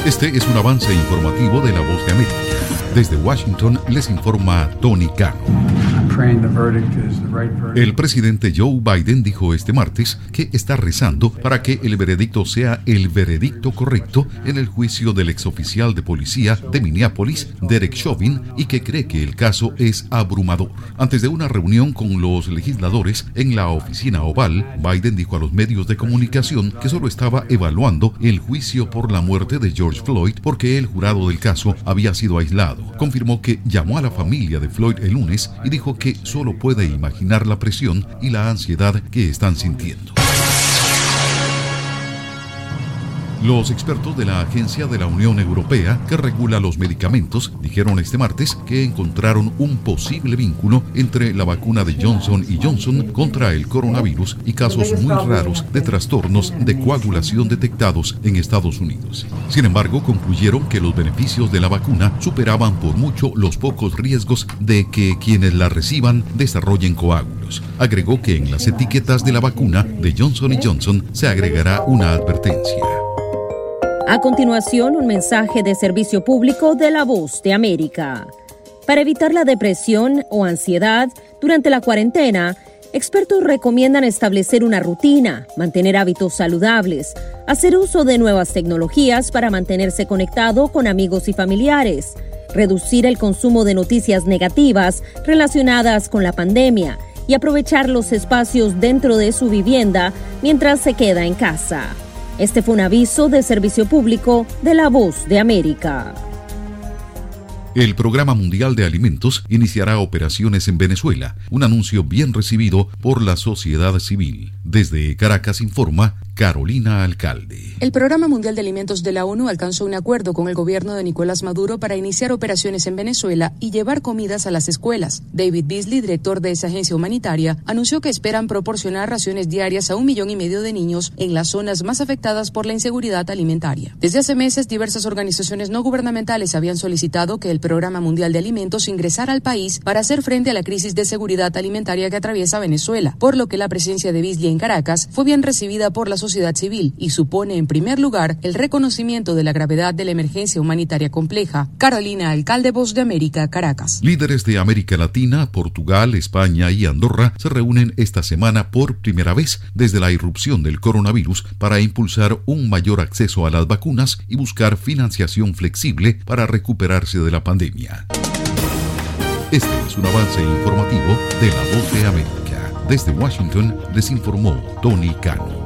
Este es un avance informativo de La Voz de América. Desde Washington les informa Tony Cano. El presidente Joe Biden dijo este martes que está rezando para que el veredicto sea el veredicto correcto en el juicio del exoficial de policía de Minneapolis, Derek Chauvin, y que cree que el caso es abrumador. Antes de una reunión con los legisladores en la oficina oval, Biden dijo a los medios de comunicación que solo estaba evaluando el juicio por la muerte de George Floyd porque el jurado del caso había sido aislado. Confirmó que llamó a la familia de Floyd el lunes y dijo que solo puede imaginar la presión y la ansiedad que están sintiendo. Los expertos de la Agencia de la Unión Europea que regula los medicamentos dijeron este martes que encontraron un posible vínculo entre la vacuna de Johnson & Johnson contra el coronavirus y casos muy raros de trastornos de coagulación detectados en Estados Unidos. Sin embargo, concluyeron que los beneficios de la vacuna superaban por mucho los pocos riesgos de que quienes la reciban desarrollen coágulos. Agregó que en las etiquetas de la vacuna de Johnson & Johnson se agregará una advertencia. A continuación, un mensaje de servicio público de La Voz de América. Para evitar la depresión o ansiedad durante la cuarentena, expertos recomiendan establecer una rutina, mantener hábitos saludables, hacer uso de nuevas tecnologías para mantenerse conectado con amigos y familiares, reducir el consumo de noticias negativas relacionadas con la pandemia y aprovechar los espacios dentro de su vivienda mientras se queda en casa. Este fue un aviso de servicio público de La Voz de América. El Programa Mundial de Alimentos iniciará operaciones en Venezuela, un anuncio bien recibido por la sociedad civil. Desde Caracas informa Carolina Alcalde. El Programa Mundial de Alimentos de la ONU alcanzó un acuerdo con el gobierno de Nicolás Maduro para iniciar operaciones en Venezuela y llevar comidas a las escuelas. David Beasley, director de esa agencia humanitaria, anunció que esperan proporcionar raciones diarias a 1,5 millones de niños en las zonas más afectadas por la inseguridad alimentaria. Desde hace meses, diversas organizaciones no gubernamentales habían solicitado que el Programa Mundial de Alimentos ingresara al país para hacer frente a la crisis de seguridad alimentaria que atraviesa Venezuela, por lo que la presencia de Beasley en Caracas fue bien recibida por la sociedad civil y supone en primer lugar el reconocimiento de la gravedad de la emergencia humanitaria compleja. Carolina Alcalde, Voz de América, Caracas. Líderes de América Latina, Portugal, España y Andorra se reúnen esta semana por primera vez desde la irrupción del coronavirus para impulsar un mayor acceso a las vacunas y buscar financiación flexible para recuperarse de la pandemia. Este es un avance informativo de La Voz de América. Desde Washington les informó Tony Cano.